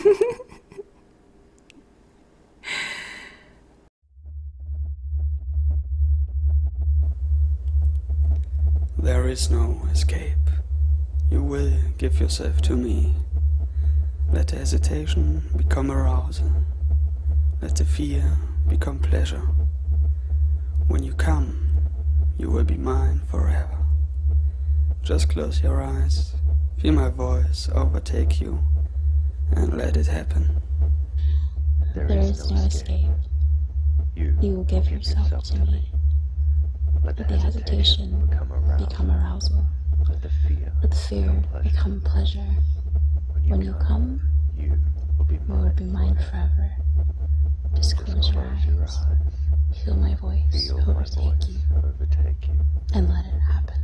There is no escape. You will give yourself to me. Let the hesitation become arousal. Let the fear become pleasure. When you come, you will be mine forever. Just close your eyes, feel my voice overtake you, and let it happen. There is no escape. You will give yourself to me. Let the hesitation become arousal. Let the fear become pleasure. When you come, you will be mine forever. Just close your eyes. Feel my voice overtake you. And let it happen.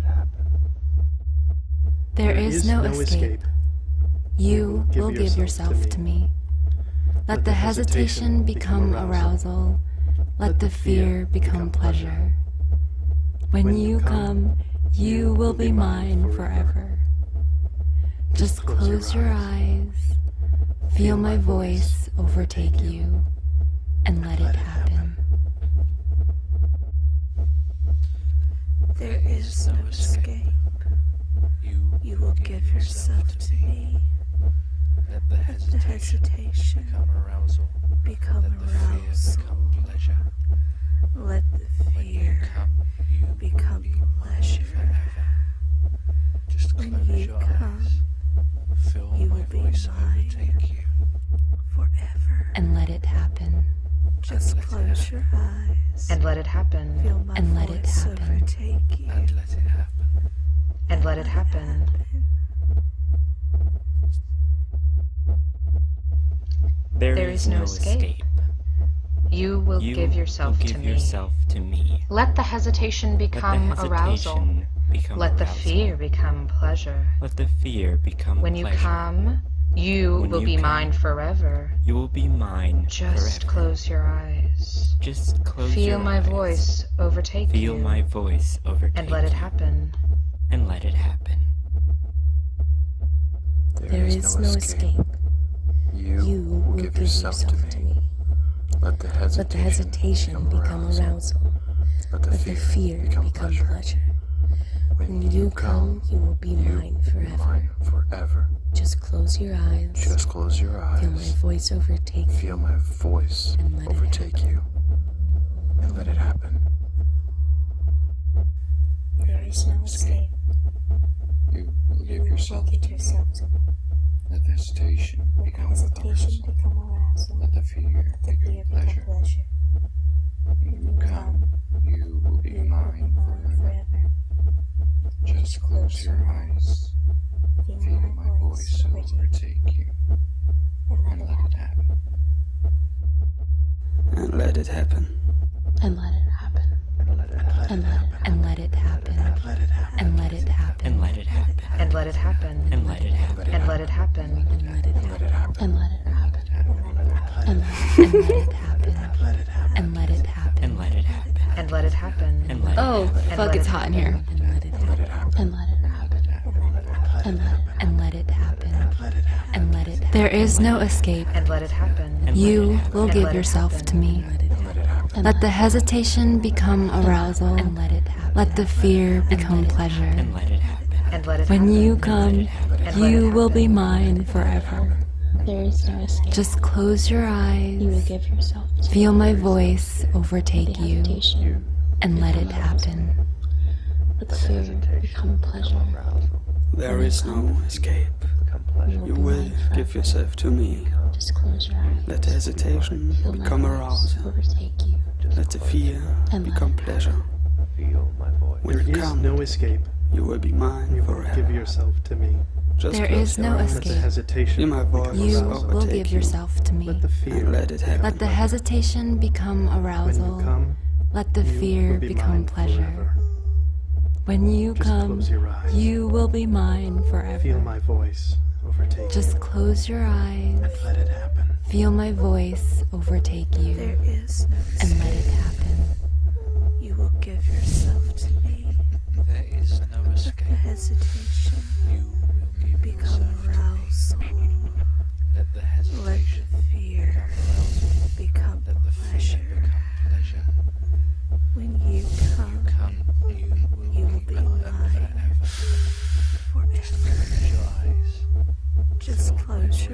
There is no escape. You will give yourself to me. Let the hesitation become arousal. Let the fear become pleasure. When you come, you will be mine forever. Just close your eyes, feel my voice overtake you, and let it happen. There is no escape. You will give yourself to me. Let the hesitation become arousal. Let the fear become pleasure. When you come, you will be mine forever. And let it happen. Just close your eyes. And let it happen. Feel my And let it voice happen. overtake you. And let it happen. And let it happen. There is no escape. You will give yourself to me. Let the hesitation become arousal. Let the fear become pleasure. Let the fear become When you pleasure. come, you When will you be come, mine forever. You will be mine Just forever. close your eyes. Just close Feel your my eyes. voice overtake Feel you. my voice overtake And let it you. happen. And let it happen. There is no escape. You will give yourself to me. Let the hesitation become arousal. Let the fear become pleasure. When you come, you will be mine forever. Just close your eyes. Just close your eyes. Feel my voice overtake you. Feel my voice And let it overtake you. And let it happen. There is no escape. You will give yourself to me. Let the hesitation become arousal. Let the fear become pleasure. When you come, you will be mine forever. Just close your eyes. Feel my voice overtake you. And let it happen. And let it happen. And let it happen. And let it happen. And let it happen. And let it happen. And let it happen. And let it happen. And let it happen. And let it happen. And let it happen. And let it happen. And let it happen. And let it happen. And let it happen. And let it happen. And let it Oh, happen. fuck, it's hot in here. And let it happen. And let it happen. And let it happen. And let it happen. There is no escape. And let it happen. You will And give let it yourself happen. to me. Let the hesitation become arousal. And let it happen. Let the fear become pleasure. And let it happen. And let it When happen. you come, And let you it will be happen. mine forever. There is no escape. Just close your You will eyes. give yourself to Feel my voice overtake the you. hesitation. And let it happen. Let the fear become pleasure. There is no escape. You will give yourself to me. Just close your eyes. Let the hesitation Feel my become voice arousal. overtake you. Let the fear And let become it pleasure. When There you is come, no escape. you will be mine You will give forever. yourself to me. Just There close is your no eyes. Let the escape. hesitation Feel my voice become You arousal. will overtake give you. yourself to me. Let the fear And let it happen. Let the hesitation become When arousal. you come, Let the you fear will be become mine pleasure. forever. When you Just come, close your eyes. you will be mine Feel forever. my voice overtake Just you. close your eyes. And let it happen. Feel my voice overtake There you. is no And let escape. it happen. You will give yourself to me. There is no Let the escape. hesitation You will give become yourself to me. arousal. Let the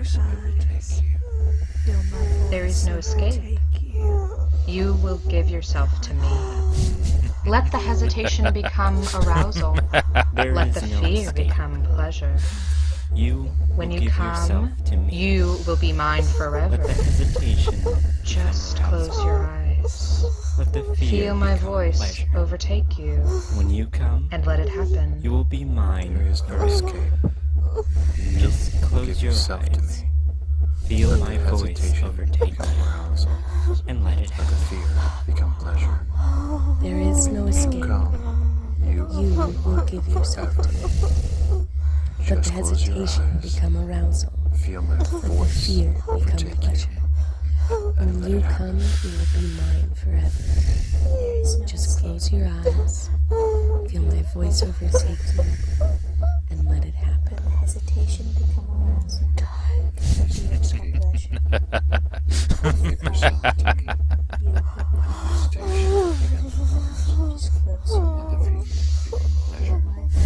voice overtake you. There is no escape. You will give yourself to me. Let the hesitation become arousal. Let the fear become pleasure. When you come, you will be mine forever. Just close your eyes. Feel my voice overtake you. When you come, and let it happen. You will be mine. There is no escape. Just close your yourself eyes. to me. Feel Let my the voice hesitation overtake become you. arousal. And let it Let the happen. fear become pleasure. There is no escape. Come, you will give yourself to me. Let the just close your hesitation eyes. become arousal. Feel my Let the voice fear become overtake pleasure. you. When you come, you will be mine forever. Just close your eyes. Feel my voice overtake you. And let it happen. Let the hesitation become arousal. Escape. Give yourself to me. Hesitation becomes arousal. Just close your Let the fear become pleasure.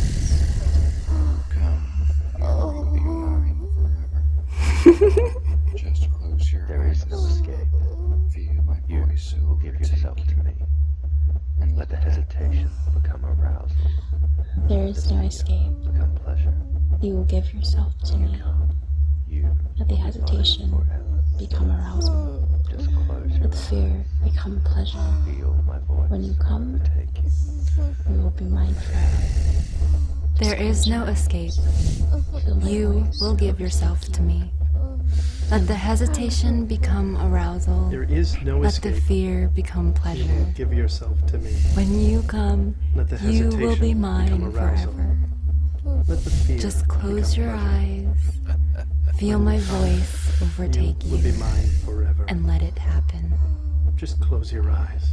Come, you will be mine forever. Just close your eyes. There is no escape. Feel my voice You will give yourself to me. and Let the hesitation become arousal. There is no escape. Become pleasure. You will give yourself to me. You Let the will be hesitation mine forever. become arousal. Just close your Let the eyes. fear become pleasure. Feel my voice When you come, overtake you. you will be mine forever. There is no escape. Feel my You voice will give overtake yourself to me. Let the hesitation become arousal. There is no Let the escape. fear become You will pleasure. give yourself to me. When you come, Let the you hesitation will be become mine arousal. forever. Let the fear Just close become your pleasure. eyes. Feel my voice overtake You will be you. mine forever. And let it happen. Just close your eyes.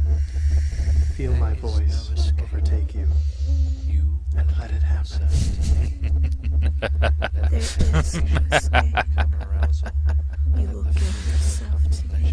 Feel my There is voice no escape. overtake you. You And let it happen. There is no escape. become arousal. You will give yourself to me.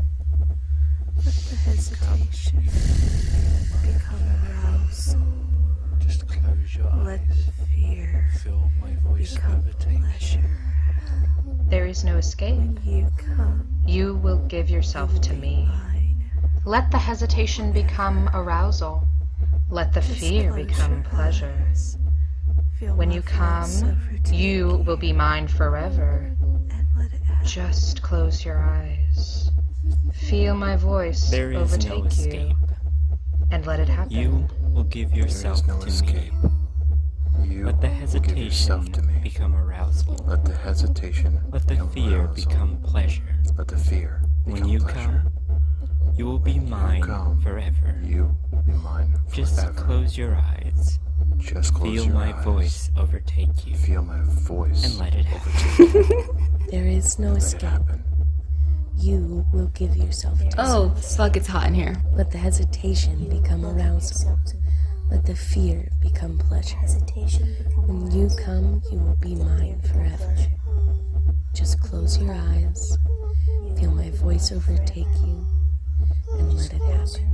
Let the hesitation become arousal. Just close your Let eyes. the fear Feel my voice become overtake you. pleasure. There is no escape. When you come, You will give yourself to me. mine. Let the hesitation become arousal. Let the Just fear close become your pleasure. eyes. Feel When my you voice come, overtake you will be mine forever. and let it happen. Just close your eyes. Feel my voice There is no overtake escape. you. And let it happen. You will give There yourself is no to escape. me. You Let the will give hesitation yourself to me. become arousal. Let the hesitation Let the become fear arousal. become pleasure. Let the fear When become you pleasure. come, you will be When you mine come, forever. You will be mine Just forever. close your eyes. Just close Feel your my eyes. voice overtake you. Feel my voice And let it happen. overtake you. There is no Let it escape. happen. You will give yourself to me. Oh, fuck, it's hot in here. Let the hesitation become arousal. yourself to me. Let the fear become pleasure. Hesitation become When you arousal. come, you will be mine forever. Just close your eyes. Feel my voice overtake you. And let it happen.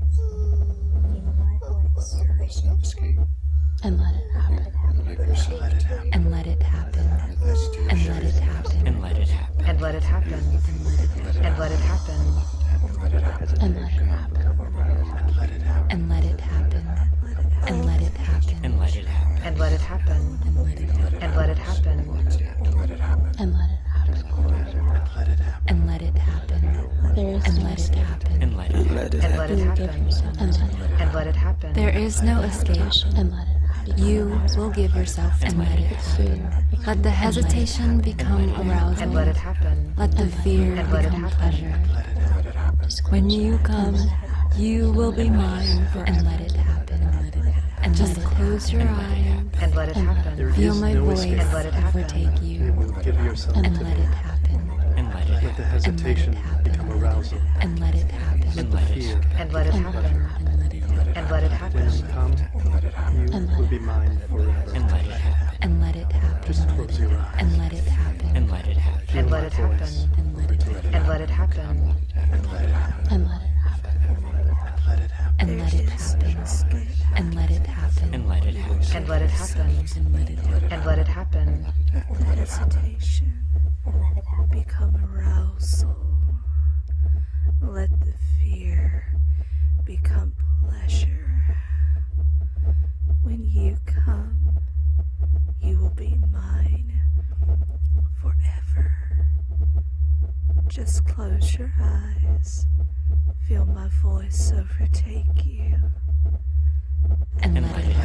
There is no escape. And let it happen. And give yourself Let it happen. And let it happen. Let the hesitation And let it happen. And let it happen. And let it happen. And let it happen. and let it happen. And let it happen. Let it happen. And let it happen. And let it happen. And let it happen. And let it happen. And let it happen. And let it happen. And let it happen. And let it happen. Let it happen. And let it happen. There is And no let it escape. happen. And let it And happen. let it And let happen. it You will give happen. yourself to me. And let it happen. There is no escape. And let it happen. You will give yourself to me. Let the hesitation become arousal. And let it happen. Let the fear And let it become happen. pleasure. Let it happen. Let it happen. When you come, you will be mine forever. And let it happen. And just close your eyes. And let it happen. There Feel is my no voice escape. And let it happen. overtake You you. will give yourself And to let me. it happen. And let it Let happen. the hesitation become arousal. And let it happen. And let it Fear. happen. And let it happen. And let it happen. And let it When happen. you come, you will be mine forever. And let it happen. And let it happen. Just close your eyes. And let it happen. And let it happen. And Feel let my it happen. voice. And let it happen. And let it happen. And let it happen. And let it happen. Let it happen. And let it happen. And let it happen. And let it happen. And let it happen. And let it happen. And let it happen. Let the hesitation and let it happen. become arousal. Let the fear become pleasure. When you come, you will be mine forever. Just close your eyes. Feel my voice overtake you. And let it